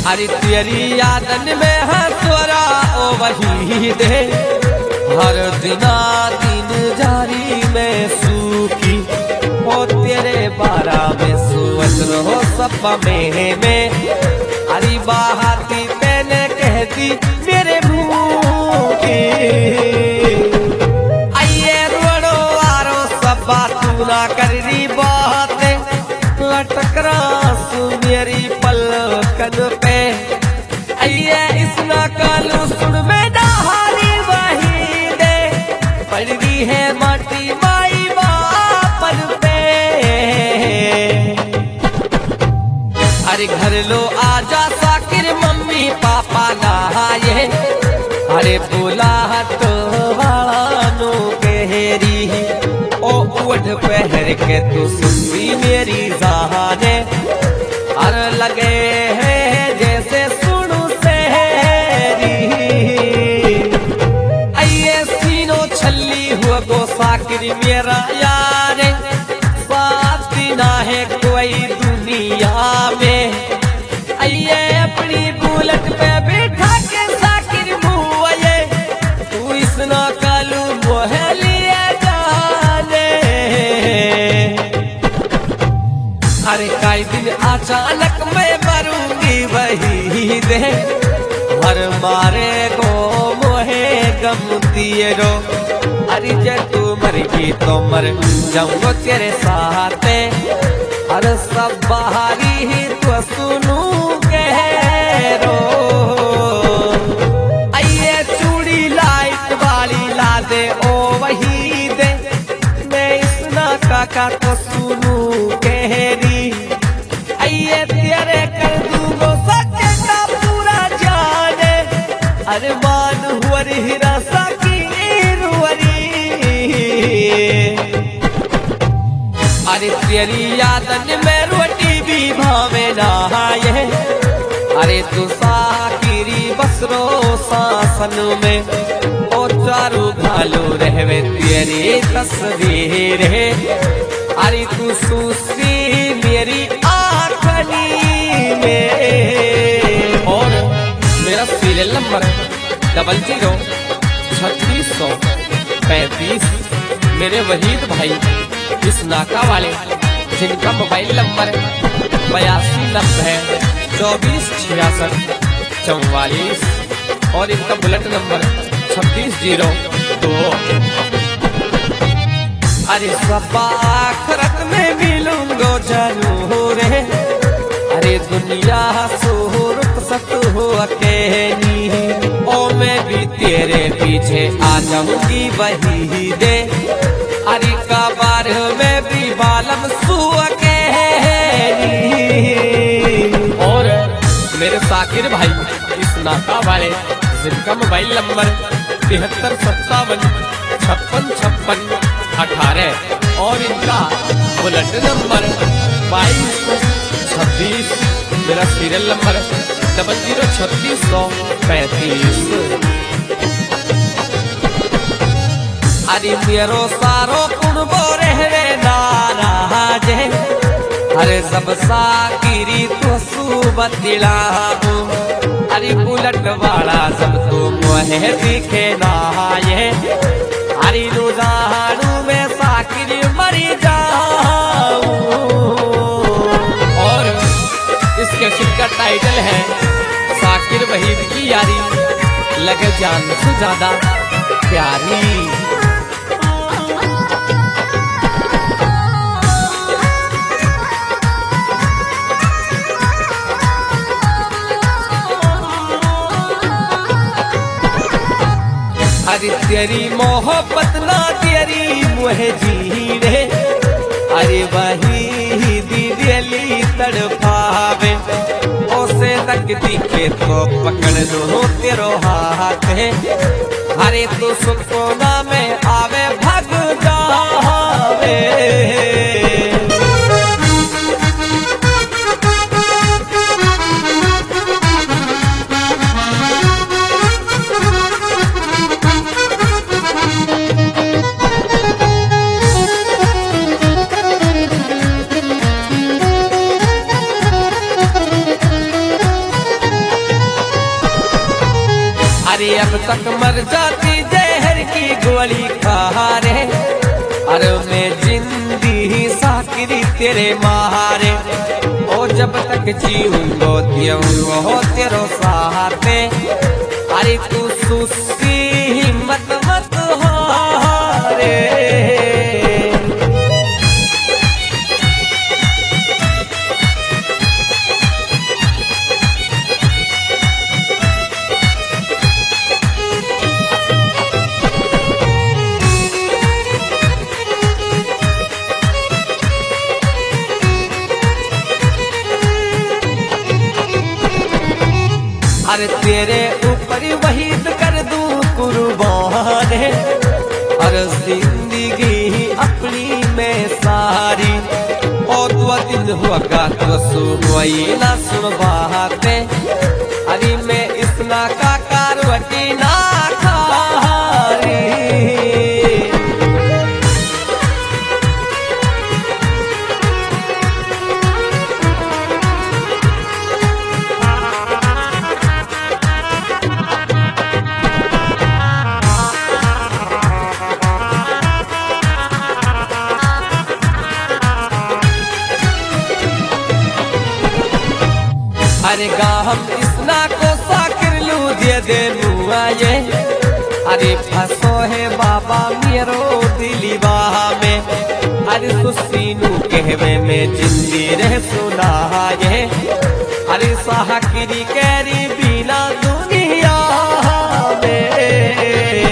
हरी तेरी यादन में हंसवरा ओ वही दे हर दिना दिन जारी में सूखी ओ तेरे बारा में सुवत रहो सब में हरी बाहाती मैंने कह दी मेरे मुँह की आइए रोड़ो आरो सब बात ना कर री बातें लटकरा मेरी पलकन पे आइए इस नकालू सुन में डाली वही दे पड़ गई है माटी माई बापन पे अरे घर लो आजा साकिर मम्मी पापा नहाए अरे बोला तो वालों केरी ओ उठ पहर के तू सुनती मेरी जहाने अरे लगे हैं जैसे सुनू सहरी आइए सीनो छल्ली हुआ गो साकिर मेरा यार साथ ना है कोई दुनिया में आइए अपनी बुलेट पे बैठा के साकिर मुँह तू इस ना कालू मोहलिए जाने अरे कई दिन अचानक मैं मरूंगी वही दे हर मारे को मोहे गम दिए रो अरे जब तू मरेगी तो मर जाऊंगा तेरे साथ अरे सब बाहरी ही तो सुनू रो आइए चूड़ी लाइट वाली ला दे ओ वही दे मैं इस ना काका तो सुनू कहरी आइए तेरे कर दूंगो सच्चे का पूरा जाने अरे मान हुआ हीरा साकिर वरी अरे तेरी यादन में रोटी भी भावे नहाए अरे तू साकिरी बसरो सासन में ओ चारू घालो रहवे तेरी तस्वीर है अरे तू सुसी मेरी आंखनी में और मेरा सीरियल नंबर 003635 मेरे वहीद भाई इस नाका वाले जिनका मोबाइल नंबर 8290246644 और इनका बुलेट नंबर 2602 अरे सब आखिरत में मिलूंगो जरूर अरे दुनिया सुहुरुत सत हो अकेली ओ मैं भी तेरे पीछे आ जाऊंगी वही दे अरे कबार में भी बालम सु अकेली और मेरे साकिर भाई इस नाका वाले जिनका मोबाइल नंबर 73575618 और इनका बुलेट नंबर 2226 मेरा सीरियल नंबर 003635 अरे मेरो सारो कुणबो रहवे नाराज अरे सब साकिरी तो सुबतिला अरे बुलेट वाला सब तो मोहे दिखे नाये अरे रोजानू में साकिरी मरी जाऊं और इस कैसेट का टाइटल है साकिर वहीद की यारी लगे जान से ज्यादा प्यारी अरे तेरी मोहब्बत ना तेरी मुहे जी रे अरे वही दिली तड़पावे ओसे तक दिखे तो पकड़ लो तेरो हाथ है अरे तो सुकोना में आवे भग जावे अरे अब तक मर जाती जहर की गोली खा रे, अरे मैं जिंदगी साकिरी तेरे मारे, ओ जब तक जीऊंगो दियूंगो तेरो साथे, अरे तू सुस्ती हिम्मत मत हारे। अरे तेरे ऊपर वहीद कर दूं कुर्बान है, अरे जिंदगी अपनी में सारी, और दो दिन होगा तो सुनवाई ना सुन बाते, अरे मैं इतना का कारवटी ना खारी। अरे हम इसना को साकिर लू दे मुआ ये, अरे फंसो है बाबा मेरो दिली बाह में, अरे सुसीनू कहवे में जिंदी रह सुना ये, अरे साकिरी कैरी बिना दुनिया में।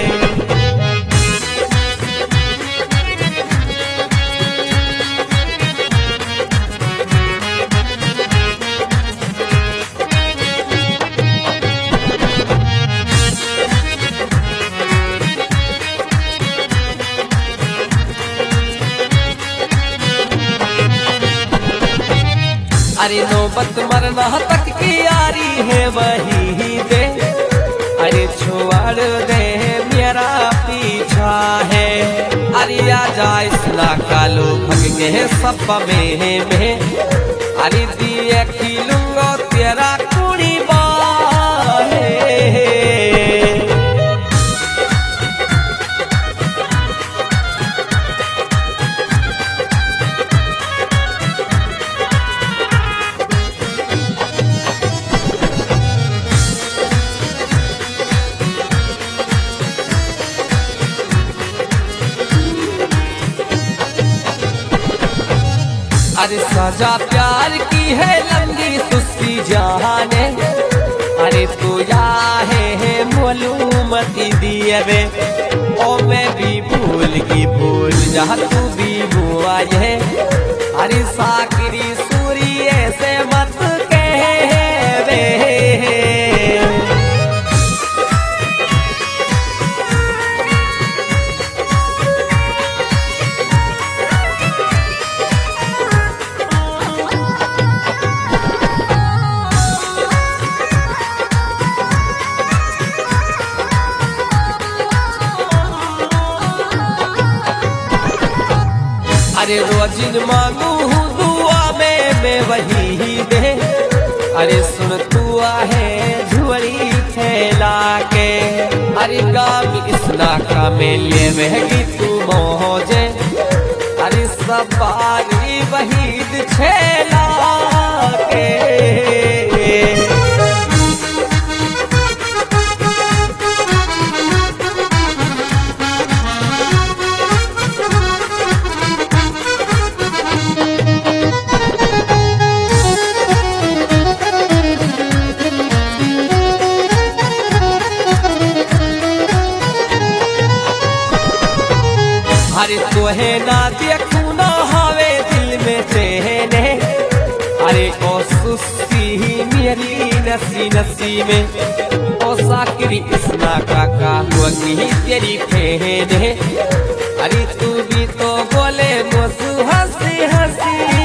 अरे नौबत मरना तक की यारी है वही दे, अरे छोड़ दे मेरा पीछा है, अरे आ जा इसना कालो भग गए सब में, अरे दिए खिलूंगो तेरा कुड़ी बाहे। अरे सजा प्यार की है लंबी सुस्ती जाने, अरे तू या है मालूमती दिए बे, ओ मैं भी भूल जा तू भी बुआ है, अरे साकिरी सूर्य से मत कह बे। अरे रोजिन मांगू हूँ दुआ में मैं वही दे, अरे सुन तू आहे झुड़ी फैला के, अरे गाम इसना का मेले महगी तू मौजे, अरे सवारी वहीद छेला के। अरे तोहे ना देखू ना हवे दिल में चैने, अरे ओ सुस्ती मेरी नसी नसी में, ओ साकिरी इसना काका वही तेरी फैन है, अरे तू भी तो बोले मुझसे हंसी हंसी